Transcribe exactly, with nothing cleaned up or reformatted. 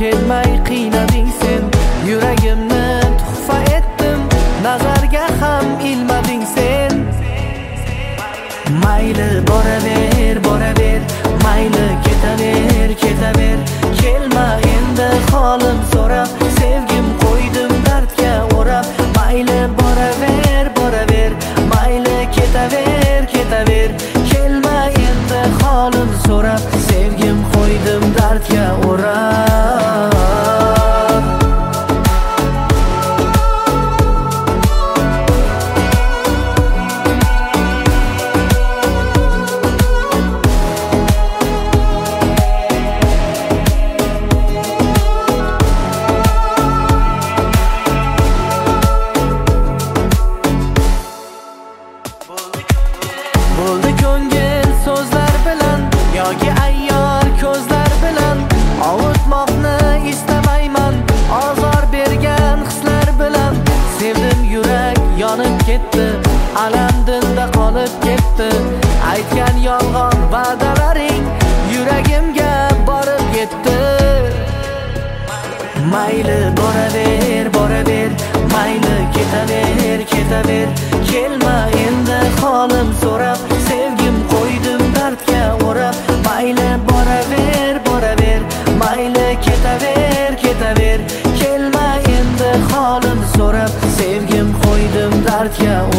kelmay qiynading sen. Yuragimni tuhfa etdim, nazarga ham ilmading sen. Mayli boraver, boraver, mayli ketaver, ketaver. Kelma endi holim so'rab, sevgim qo'ydim dardga o'rab. Mayli boraver, boraver, mayli ketaver, ketaver. Kelma endi holim so'rab, sevgim qo'ydim dardga o'rab. Bo'ldi ko'ngil so'zlar bilan yoki ayyor ko'zlar bilan, ovutmoqni istamayman ozor bergan hislar bilan. Sevdim yurak yonib ketdi, alam dilda qolib ketdi. Aytgan yolg'on va'dalaring yuragimga borib yetdi. Mayli boraver, boraver, mayli ketaver, ketaver. Kelma endi holim so'rab, sevgim qo'ydim dardga o'rab. Mayli boraver, boraver, mayli ketaver, ketaver. Kelma endi holim so'rab, sevgim qo'ydim dardga